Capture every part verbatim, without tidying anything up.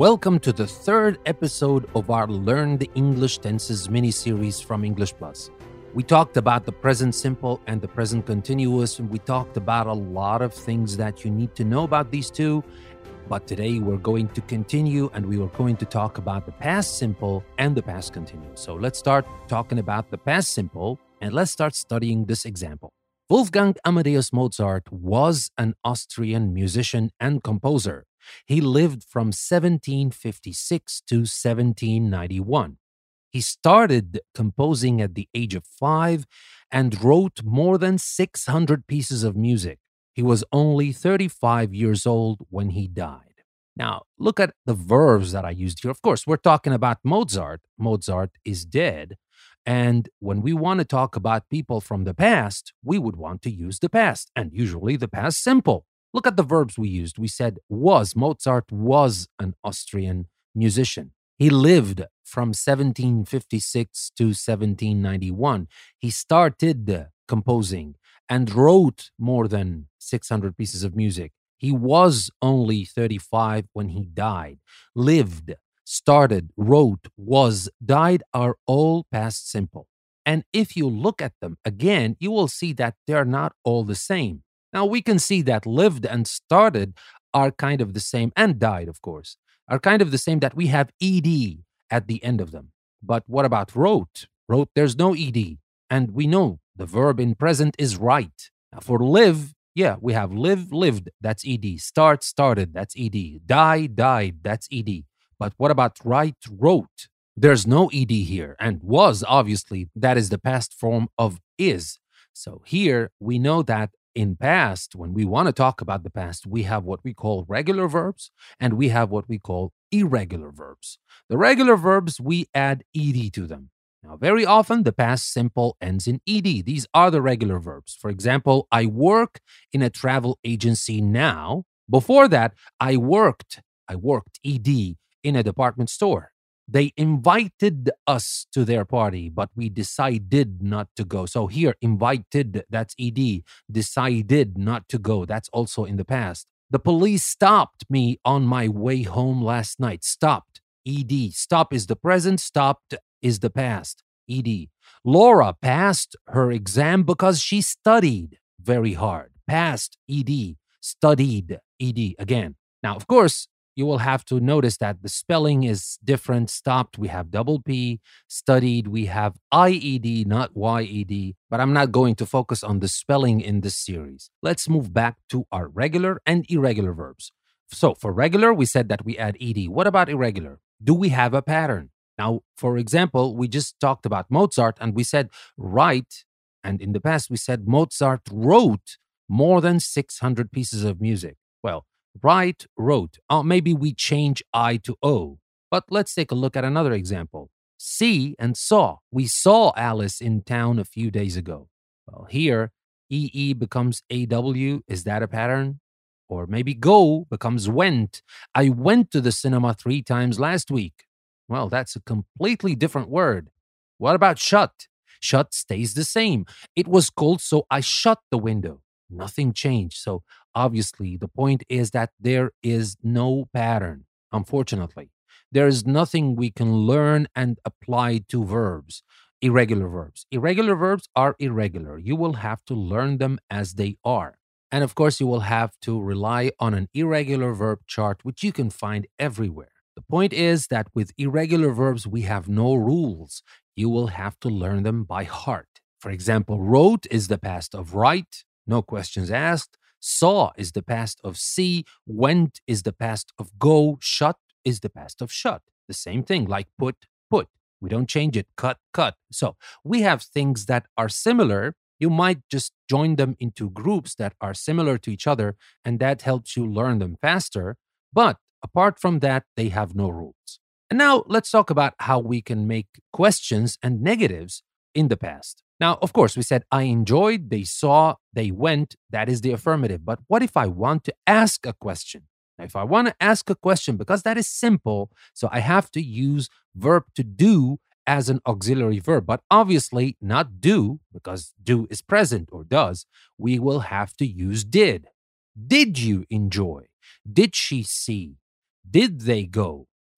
Welcome to the third episode of our Learn the English Tenses mini-series from English Plus. We talked about the present simple and the present continuous, and we talked about a lot of things that you need to know about these two. But today we're going to continue, and we are going to talk about the past simple and the past continuous. So let's start talking about the past simple, and let's start studying this example. Wolfgang Amadeus Mozart was an Austrian musician and composer. He lived from seventeen fifty-six to seventeen ninety-one. He started composing at the age of five and wrote more than six hundred pieces of music. He was only thirty-five years old when he died. Now, look at the verbs that I used here. Of course, we're talking about Mozart. Mozart is dead. And when we want to talk about people from the past, we would want to use the past, and usually the past simple. Look at the verbs we used. We said was. Mozart was an Austrian musician. He lived from seventeen fifty-six to seventeen ninety-one. He started composing and wrote more than six hundred pieces of music. He was only thirty-five when he died. Lived, started, wrote, was, died are all past simple. And if you look at them again, you will see that they're not all the same. Now, we can see that lived and started are kind of the same, and died, of course, are kind of the same, that we have ed at the end of them. But what about wrote? Wrote, there's no ed. And we know the verb in present is write. Now, for live, yeah, we have live, lived, that's ed. Start, started, that's ed. Die, died, that's ed. But what about write, wrote? There's no ed here. And was, obviously, that is the past form of is. So here we know that in past, when we want to talk about the past, we have what we call regular verbs and we have what we call irregular verbs. The regular verbs, we add ed to them. Now, very often, the past simple ends in ed. These are the regular verbs. For example, I work in a travel agency now. Before that, I worked, I worked ed in a department store. They invited us to their party, but we decided not to go. So here, invited, that's ed. Decided not to go, that's also in the past. The police stopped me on my way home last night. Stopped, ed. Stop is the present, stopped is the past, ed. Laura passed her exam because she studied very hard. Passed, ed. Studied, ed again. Now, of course, you will have to notice that the spelling is different. Stopped, we have double P. Studied, we have I E D, not Y E D. But I'm not going to focus on the spelling in this series. Let's move back to our regular and irregular verbs. So for regular, we said that we add ed. What about irregular? Do we have a pattern? Now, for example, we just talked about Mozart and we said write. And in the past, we said Mozart wrote more than six hundred pieces of music. Well, write, wrote. Uh, maybe we change I to O. But let's take a look at another example. See and saw. We saw Alice in town a few days ago. Well, here, E E becomes A W. Is that a pattern? Or maybe go becomes went. I went to the cinema three times last week. Well, that's a completely different word. What about shut? Shut stays the same. It was cold, so I shut the window. Nothing changed. So obviously, the point is that there is no pattern, unfortunately. There is nothing we can learn and apply to verbs, irregular verbs. Irregular verbs are irregular. You will have to learn them as they are. And of course, you will have to rely on an irregular verb chart, which you can find everywhere. The point is that with irregular verbs, we have no rules. You will have to learn them by heart. For example, wrote is the past of write. No questions asked. Saw is the past of see. Went is the past of go. Shut is the past of shut. The same thing, like put, put. We don't change it. Cut, cut. So we have things that are similar. You might just join them into groups that are similar to each other, and that helps you learn them faster. But apart from that, they have no rules. And now let's talk about how we can make questions and negatives in the past. Now, of course, we said I enjoyed, they saw, they went. That is the affirmative. But what if I want to ask a question? Now, if I want to ask a question, because that is simple, so I have to use verb to do as an auxiliary verb. But obviously not do, because do is present or does. We will have to use did. Did you enjoy? Did she see? Did they go?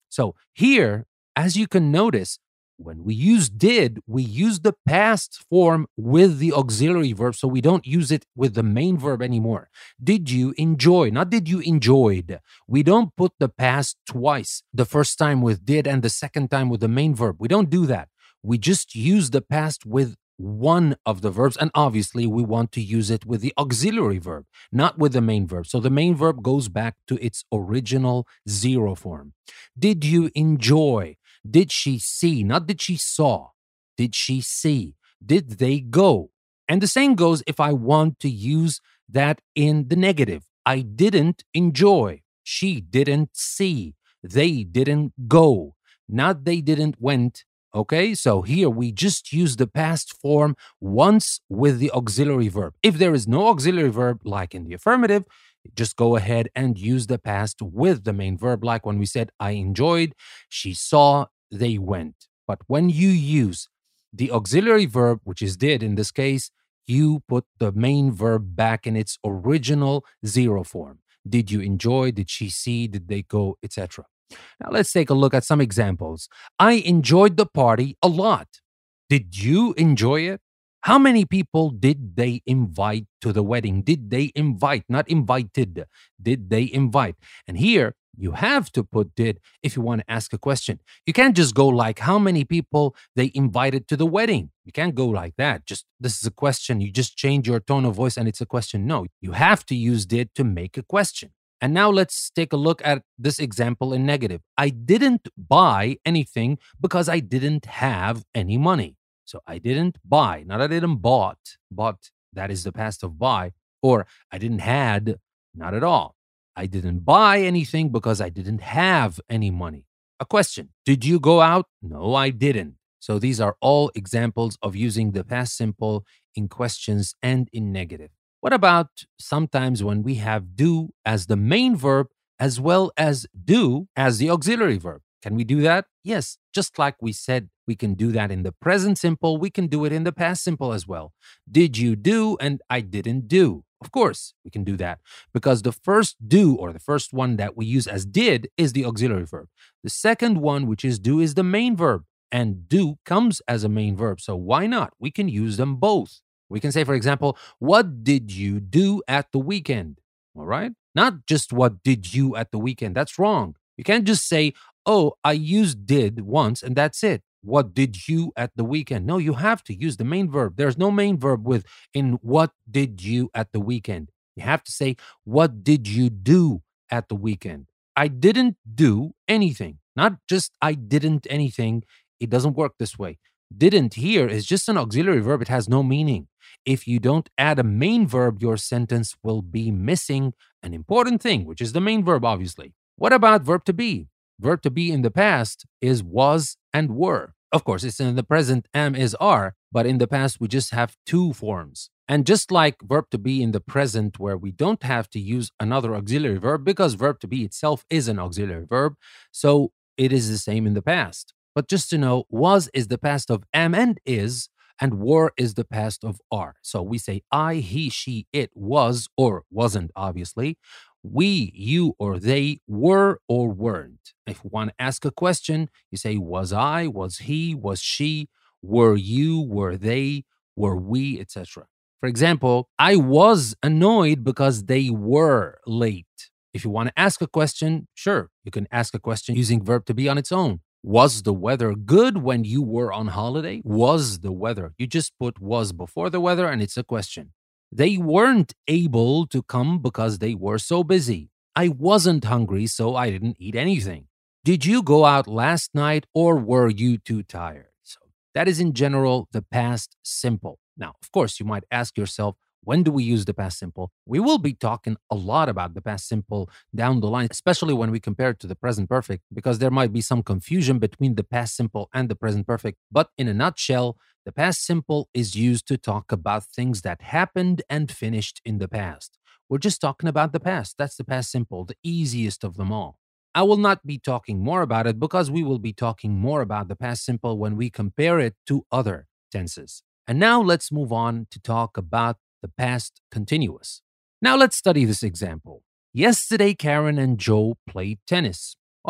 So here, as you can notice, when we use did, we use the past form with the auxiliary verb, so we don't use it with the main verb anymore. Did you enjoy? Not did you enjoyed. We don't put the past twice, the first time with did and the second time with the main verb. We don't do that. We just use the past with one of the verbs, and obviously we want to use it with the auxiliary verb, not with the main verb. So the main verb goes back to its original zero form. Did you enjoy? Did she see? Not did she saw. Did she see? Did they go? And the same goes if I want to use that in the negative. I didn't enjoy. She didn't see. They didn't go. Not they didn't went. Okay, so here we just use the past form once with the auxiliary verb. If there is no auxiliary verb, like in the affirmative, just go ahead and use the past with the main verb, like when we said, I enjoyed, she saw, they went. But when you use the auxiliary verb, which is did in this case, you put the main verb back in its original zero form. Did you enjoy? Did she see? Did they go? et cetera. Now let's take a look at some examples. I enjoyed the party a lot. Did you enjoy it? How many people did they invite to the wedding? Did they invite, not invited? Did they invite? And here you have to put did if you want to ask a question. You can't just go like how many people they invited to the wedding. You can't go like that. Just this is a question. You just change your tone of voice and it's a question. No, you have to use did to make a question. And now let's take a look at this example in negative. I didn't buy anything because I didn't have any money. So I didn't buy, not I didn't bought, bought, that is the past of buy, or I didn't had, not at all. I didn't buy anything because I didn't have any money. A question, did you go out? No, I didn't. So these are all examples of using the past simple in questions and in negative. What about sometimes when we have do as the main verb as well as do as the auxiliary verb? Can we do that? Yes, just like we said, we can do that in the present simple, we can do it in the past simple as well. Did you do and I didn't do? Of course, we can do that because the first do or the first one that we use as did is the auxiliary verb. The second one, which is do, is the main verb, and do comes as a main verb. So why not? We can use them both. We can say, for example, what did you do at the weekend? All right? Not just what did you at the weekend. That's wrong. You can't just say, oh, I used did once and that's it. What did you at the weekend? No, you have to use the main verb. There's no main verb with in what did you at the weekend. You have to say, what did you do at the weekend? I didn't do anything. Not just I didn't anything. It doesn't work this way. Didn't here is just an auxiliary verb. It has no meaning. If you don't add a main verb, your sentence will be missing an important thing, which is the main verb, obviously. What about verb to be? Verb to be in the past is was and were. Of course, it's in the present, am, is, are, but in the past, we just have two forms. And just like verb to be in the present, where we don't have to use another auxiliary verb because verb to be itself is an auxiliary verb, so it is the same in the past. But just to know, was is the past of am and is, and were is the past of are. So we say I, he, she, it was or wasn't, obviously. We, you, or they were or weren't. If you want to ask a question, you say was I, was he, was she, were you, were they, were we, et cetera. For example, I was annoyed because they were late. If you want to ask a question, sure, you can ask a question using verb to be on its own. Was the weather good when you were on holiday? Was the weather? You just put was before the weather and it's a question. They weren't able to come because they were so busy. I wasn't hungry, so I didn't eat anything. Did you go out last night or were you too tired? So that is in general the past simple. Now, of course, you might ask yourself, when do we use the past simple? We will be talking a lot about the past simple down the line, especially when we compare it to the present perfect, because there might be some confusion between the past simple and the present perfect. But in a nutshell, the past simple is used to talk about things that happened and finished in the past. We're just talking about the past. That's the past simple, the easiest of them all. I will not be talking more about it because we will be talking more about the past simple when we compare it to other tenses. And now let's move on to talk about the past continuous. Now let's study this example. Yesterday, Karen and Joe played tennis. All right,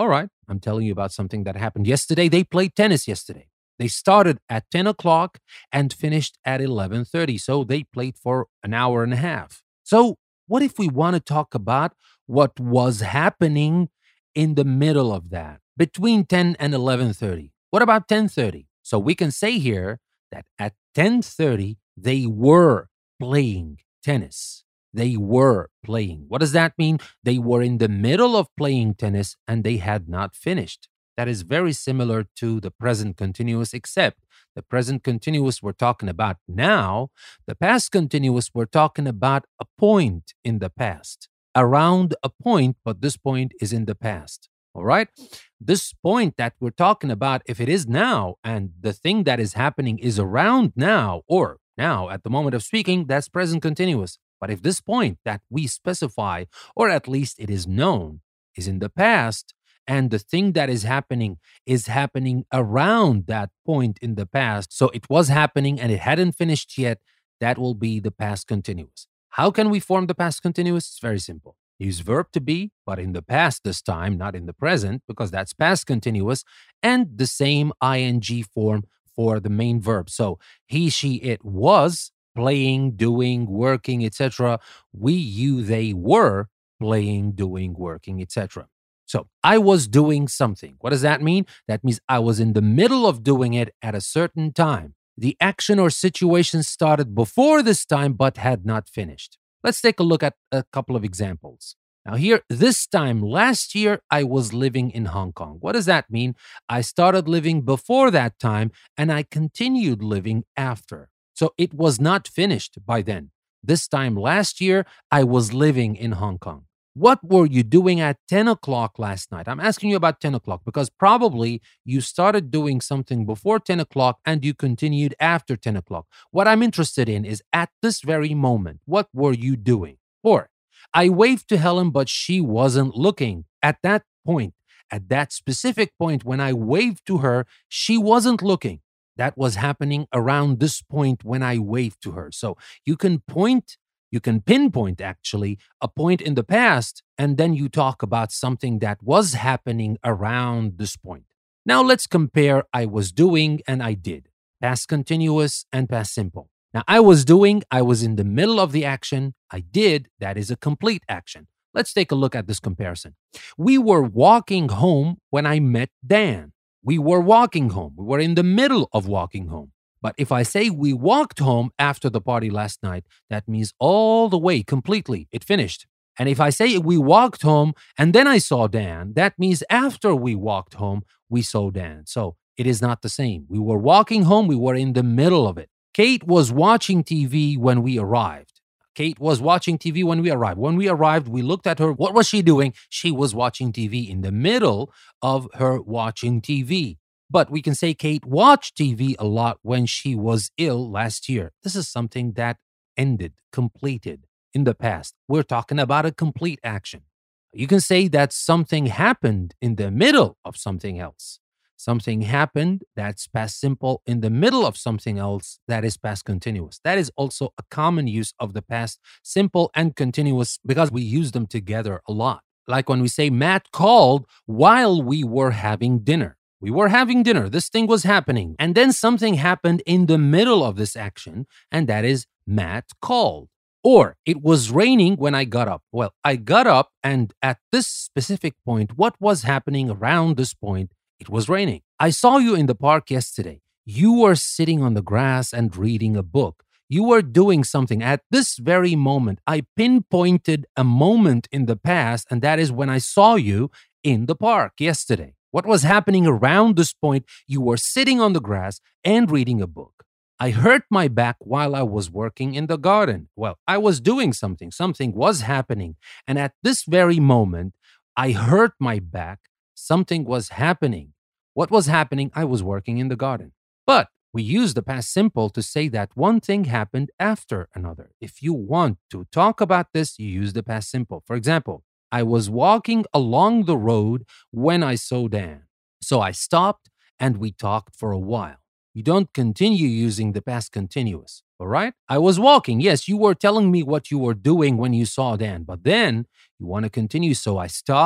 I'm telling you about something that happened yesterday. They played tennis yesterday. They started at ten o'clock and finished at eleven thirty. So they played for an hour and a half. So what if we want to talk about what was happening in the middle of that, between ten and eleven thirty? What about ten thirty? So we can say here that at ten thirty, they were playing tennis. They were playing. What does that mean? They were in the middle of playing tennis and they had not finished. That is very similar to the present continuous, except the present continuous we're talking about now. The past continuous we're talking about a point in the past, around a point, but this point is in the past. All right? This point that we're talking about, if it is now and the thing that is happening is around now or now at the moment of speaking, that's present continuous. But if this point that we specify, or at least it is known, is in the past, and the thing that is happening is happening around that point in the past, so it was happening and it hadn't finished yet, that will be the past continuous. How can we form the past continuous? It's very simple. Use verb to be, but in the past this time, not in the present, because that's past continuous, and the same ing form for the main verb. So he, she, it was playing, doing, working, et cetera. We, you, they were playing, doing, working, et cetera. So I was doing something. What does that mean? That means I was in the middle of doing it at a certain time. The action or situation started before this time but had not finished. Let's take a look at a couple of examples. Now here, this time last year, I was living in Hong Kong. What does that mean? I started living before that time and I continued living after. So it was not finished by then. This time last year, I was living in Hong Kong. What were you doing at ten o'clock last night? I'm asking you about ten o'clock because probably you started doing something before ten o'clock and you continued after ten o'clock. What I'm interested in is at this very moment, what were you doing? Or, I waved to Helen, but she wasn't looking. At that point, at that specific point when I waved to her, she wasn't looking. That was happening around this point when I waved to her. So you can point You can pinpoint, actually, a point in the past, and then you talk about something that was happening around this point. Now let's compare I was doing and I did. Past continuous and past simple. Now I was doing, I was in the middle of the action. I did, that is a complete action. Let's take a look at this comparison. We were walking home when I met Dan. We were walking home. We were in the middle of walking home. But if I say we walked home after the party last night, that means all the way, completely, it finished. And if I say we walked home and then I saw Dan, that means after we walked home, we saw Dan. So it is not the same. We were walking home, we were in the middle of it. Kate was watching T V when we arrived. Kate was watching T V when we arrived. When we arrived, we looked at her. What was she doing? She was watching T V in the middle of her watching T V. But we can say Kate watched T V a lot when she was ill last year. This is something that ended, completed in the past. We're talking about a complete action. You can say that something happened in the middle of something else. Something happened, that's past simple, in the middle of something else, that is past continuous. That is also a common use of the past simple and continuous because we use them together a lot. Like when we say Matt called while we were having dinner. We were having dinner, this thing was happening, and then something happened in the middle of this action, and that is Matt called. Or it was raining when I got up. Well, I got up, and at this specific point, what was happening around this point? It was raining. I saw you in the park yesterday. You were sitting on the grass and reading a book. You were doing something at this very moment. I pinpointed a moment in the past, and that is when I saw you in the park yesterday. What was happening around this point? You were sitting on the grass and reading a book. I hurt my back while I was working in the garden. Well, I was doing something. Something was happening. And at this very moment, I hurt my back. Something was happening. What was happening? I was working in the garden. But we use the past simple to say that one thing happened after another. If you want to talk about this, you use the past simple. For example, I was walking along the road when I saw Dan. So I stopped and we talked for a while. You don't continue using the past continuous, all right? I was walking. Yes, you were telling me what you were doing when you saw Dan, but then you want to continue. So I stopped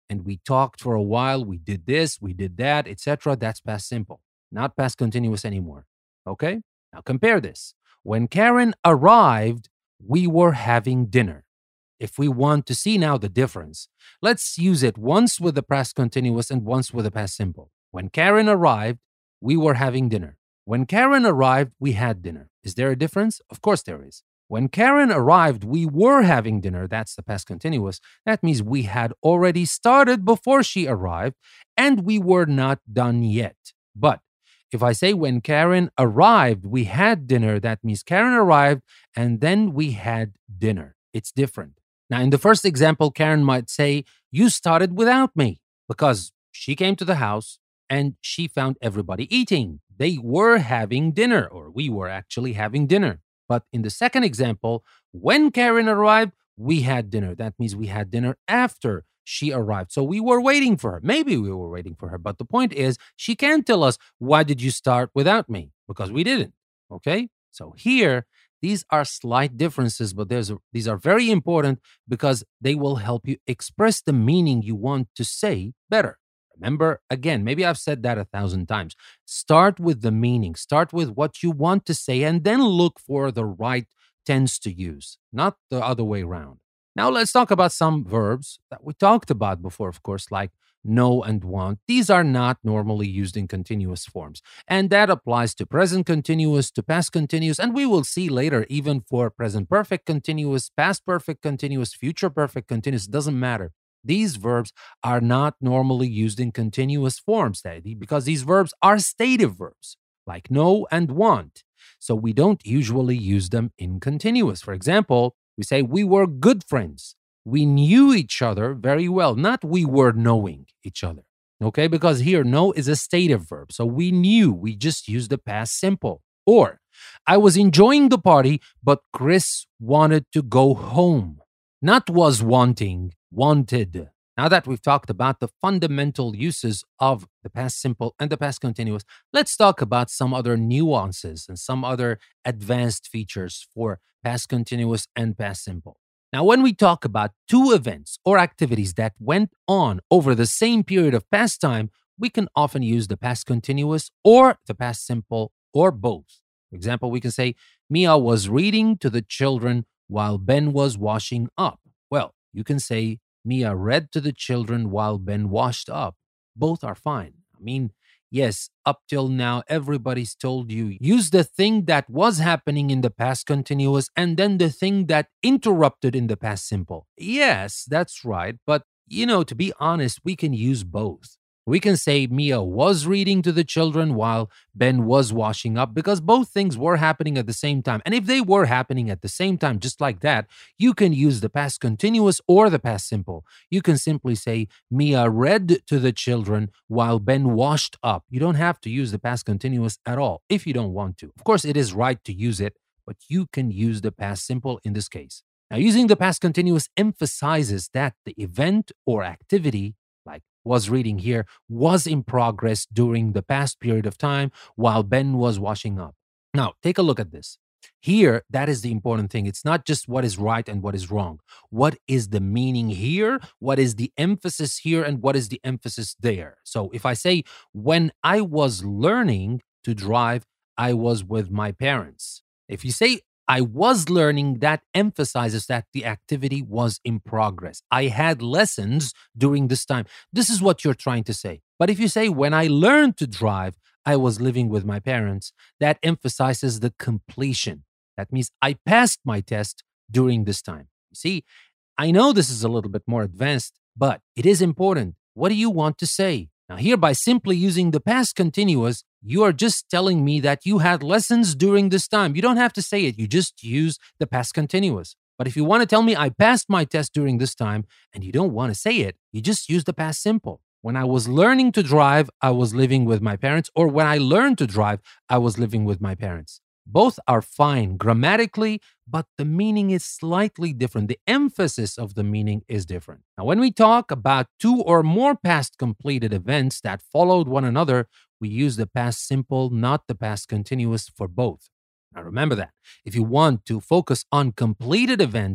and we talked for a while, we did this, we did that, et cetera. That's past simple, not past continuous anymore. Okay? Now compare this. When Karen arrived, we were having dinner. If we want to see now the difference, let's use it once with the past continuous and once with the past simple. When Karen arrived, we were having dinner. When Karen arrived, we had dinner. Is there a difference? Of course there is. When Karen arrived, we were having dinner. That's the past continuous. That means we had already started before she arrived and we were not done yet. But if I say when Karen arrived, we had dinner, that means Karen arrived and then we had dinner. It's different. Now, in the first example, Karen might say, you started without me because she came to the house and she found everybody eating. They were having dinner, or we were actually having dinner. But in the second example, when Karen arrived, we had dinner. That means we had dinner after she arrived. So we were waiting for her. Maybe we were waiting for her. But the point is, she can't tell us, why did you start without me? Because we didn't. Okay? So here, these are slight differences, but there's a, these are very important because they will help you express the meaning you want to say better. Remember, again, maybe I've said that a thousand times. Start with the meaning. Start with what you want to say and then look for the right tense to use, not the other way around. Now let's talk about some verbs that we talked about before, of course, like know and want. These are not normally used in continuous forms. And that applies to present continuous, to past continuous, and we will see later even for present perfect continuous, past perfect continuous, future perfect continuous. It doesn't matter. These verbs are not normally used in continuous forms because these verbs are stative verbs like know and want. So we don't usually use them in continuous. For example, we say we were good friends. We knew each other very well, not we were knowing each other. Okay, because here know is a stative verb. So we knew, we just use the past simple. Or I was enjoying the party, but Chris wanted to go home. Not was wanting, wanted. Now that we've talked about the fundamental uses of the past simple and the past continuous, let's talk about some other nuances and some other advanced features for past continuous and past simple. Now, when we talk about two events or activities that went on over the same period of past time, we can often use the past continuous or the past simple or both. For example, we can say, Mia was reading to the children while Ben was washing up. Well, you can say, Mia read to the children while Ben washed up. Both are fine. I mean, yes, up till now, everybody's told you, use the thing that was happening in the past continuous and then the thing that interrupted in the past simple. Yes, that's right. But, you know, to be honest, we can use both. We can say Mia was reading to the children while Ben was washing up because both things were happening at the same time. And if they were happening at the same time, just like that, you can use the past continuous or the past simple. You can simply say Mia read to the children while Ben washed up. You don't have to use the past continuous at all if you don't want to. Of course, it is right to use it, but you can use the past simple in this case. Now, using the past continuous emphasizes that the event or activity, like was reading here, was in progress during the past period of time while Ben was washing up. Now, take a look at this. Here, that is the important thing. It's not just what is right and what is wrong. What is the meaning here? What is the emphasis here? And what is the emphasis there? So if I say, when I was learning to drive, I was with my parents. If you say, I was learning, that emphasizes that the activity was in progress. I had lessons during this time. This is what you're trying to say. But if you say, when I learned to drive, I was living with my parents, that emphasizes the completion. That means I passed my test during this time. You see, I know this is a little bit more advanced, but it is important. What do you want to say? Now here, by simply using the past continuous, you are just telling me that you had lessons during this time. You don't have to say it. You just use the past continuous. But if you want to tell me I passed my test during this time and you don't want to say it, you just use the past simple. When I was learning to drive, I was living with my parents, or when I learned to drive, I was living with my parents. Both are fine grammatically, but the meaning is slightly different. The emphasis of the meaning is different. Now, when we talk about two or more past completed events that followed one another, we use the past simple, not the past continuous for both. Now, remember that. If you want to focus on completed events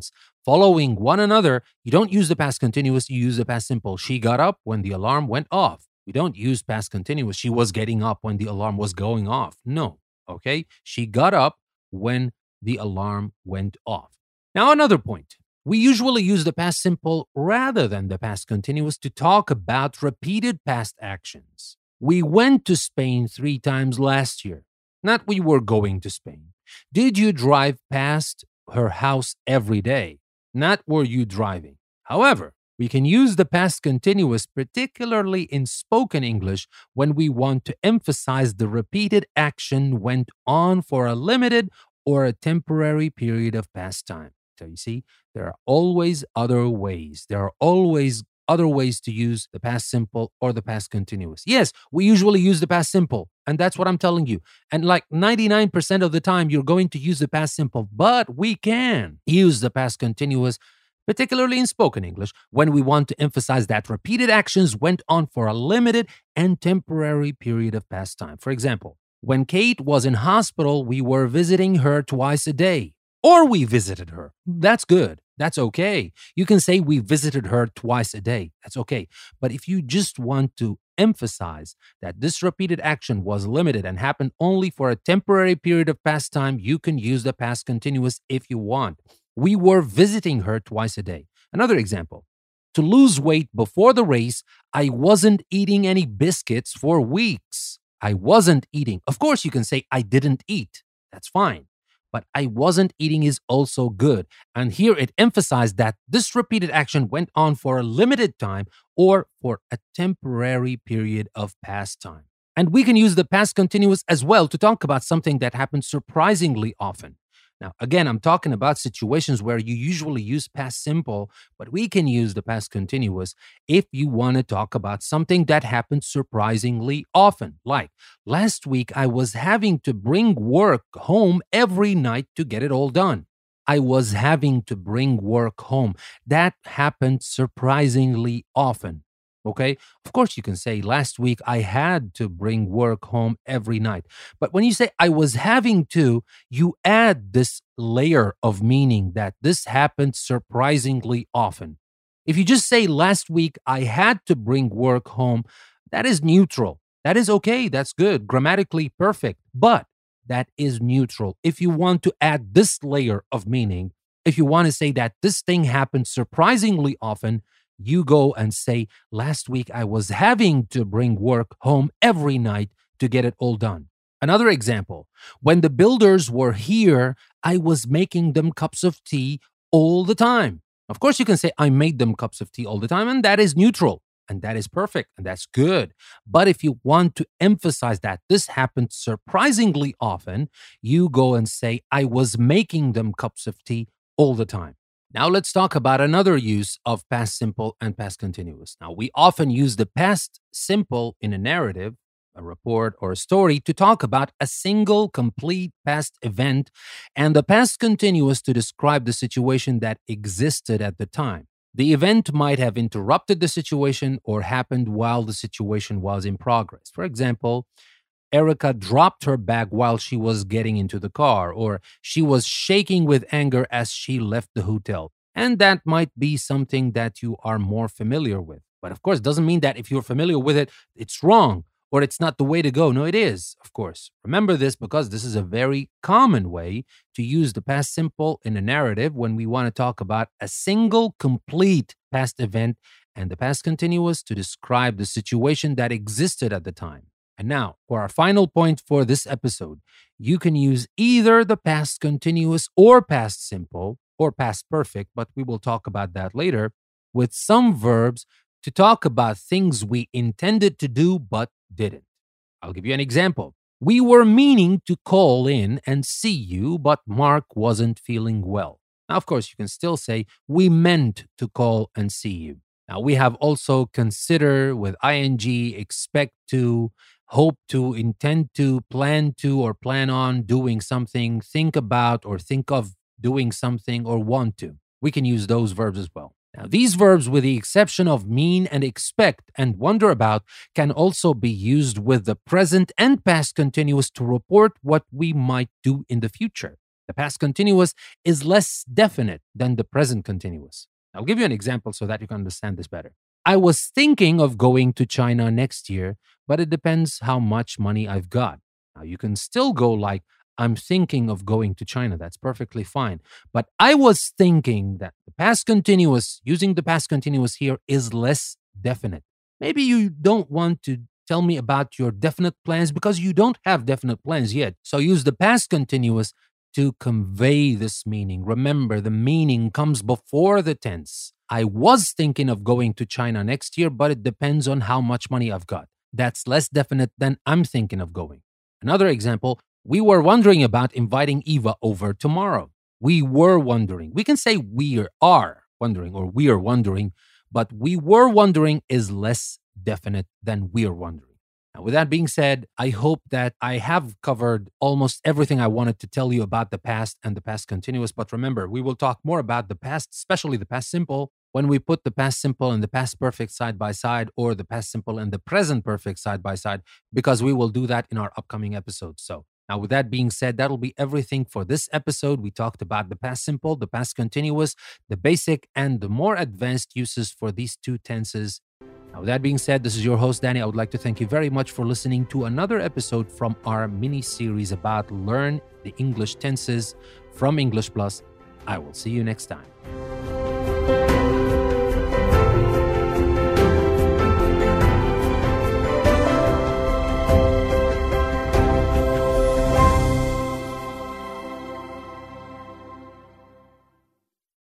following one another, you don't use the past continuous, you use the past simple. She got up when the alarm went off. We don't use past continuous. She was getting up when the alarm was going off. No, okay? She got up when the alarm went off. Now, another point. We usually use the past simple rather than the past continuous to talk about repeated past actions. We went to Spain three times last year. Not we were going to Spain. Did you drive past her house every day? Not were you driving. However, we can use the past continuous, particularly in spoken English, when we want to emphasize the repeated action went on for a limited or a temporary period of past time. So you see, there are always other ways. There are always other ways to use the past simple or the past continuous. Yes, we usually use the past simple, and that's what I'm telling you. And like ninety-nine percent of the time, you're going to use the past simple, but we can use the past continuous, particularly in spoken English, when we want to emphasize that repeated actions went on for a limited and temporary period of past time. For example, when Kate was in hospital, we were visiting her twice a day. Or we visited her. That's good. That's okay. You can say we visited her twice a day. That's okay. But if you just want to emphasize that this repeated action was limited and happened only for a temporary period of past time, you can use the past continuous if you want. We were visiting her twice a day. Another example. To lose weight before the race, I wasn't eating any biscuits for weeks. I wasn't eating. Of course, you can say I didn't eat. That's fine. But I wasn't eating is also good. And here it emphasized that this repeated action went on for a limited time or for a temporary period of past time. And we can use the past continuous as well to talk about something that happens surprisingly often. Now, again, I'm talking about situations where you usually use past simple, but we can use the past continuous if you want to talk about something that happens surprisingly often. Like, last week, I was having to bring work home every night to get it all done. I was having to bring work home. That happened surprisingly often. Okay? Of course, you can say, last week I had to bring work home every night. But when you say I was having to, you add this layer of meaning that this happened surprisingly often. If you just say, last week I had to bring work home, that is neutral. That is okay. That's good. Grammatically perfect. But that is neutral. If you want to add this layer of meaning, if you want to say that this thing happened surprisingly often, you go and say, last week I was having to bring work home every night to get it all done. Another example, when the builders were here, I was making them cups of tea all the time. Of course, you can say, I made them cups of tea all the time, and that is neutral, and that is perfect, and that's good. But if you want to emphasize that this happened surprisingly often, you go and say, I was making them cups of tea all the time. Now let's talk about another use of past simple and past continuous. Now, we often use the past simple in a narrative, a report, or a story to talk about a single complete past event, and the past continuous to describe the situation that existed at the time. The event might have interrupted the situation or happened while the situation was in progress. For example, Erica dropped her bag while she was getting into the car, or she was shaking with anger as she left the hotel. And that might be something that you are more familiar with. But of course, it doesn't mean that if you're familiar with it, it's wrong or it's not the way to go. No, it is, of course. Remember this because this is a very common way to use the past simple in a narrative when we want to talk about a single complete past event and the past continuous to describe the situation that existed at the time. And now, for our final point for this episode, you can use either the past continuous or past simple or past perfect, but we will talk about that later, with some verbs to talk about things we intended to do but didn't. I'll give you an example. We were meaning to call in and see you, but Mark wasn't feeling well. Now, of course, you can still say we meant to call and see you. Now, we have also consider with ing, expect to, hope to, intend to, plan to, or plan on doing something, think about or think of doing something, or want to. We can use those verbs as well. Now, these verbs, with the exception of mean and expect and wonder about, can also be used with the present and past continuous to report what we might do in the future. The past continuous is less definite than the present continuous. I'll give you an example so that you can understand this better. I was thinking of going to China next year, but it depends how much money I've got. Now, you can still go like, I'm thinking of going to China. That's perfectly fine. But I was thinking that the past continuous, using the past continuous here, is less definite. Maybe you don't want to tell me about your definite plans because you don't have definite plans yet. So use the past continuous to convey this meaning. Remember, the meaning comes before the tense. I was thinking of going to China next year, but it depends on how much money I've got. That's less definite than I'm thinking of going. Another example, we were wondering about inviting Eva over tomorrow. We were wondering. We can say we are wondering or we are wondering, but we were wondering is less definite than we're wondering. Now, with that being said, I hope that I have covered almost everything I wanted to tell you about the past and the past continuous. But remember, we will talk more about the past, especially the past simple, when we put the past simple and the past perfect side by side, or the past simple and the present perfect side by side, because we will do that in our upcoming episodes. So now, with that being said, that'll be everything for this episode. We talked about the past simple, the past continuous, the basic, and the more advanced uses for these two tenses. Now, with that being said, this is your host, Danny. I would like to thank you very much for listening to another episode from our mini-series about Learn the English Tenses from English Plus. I will see you next time.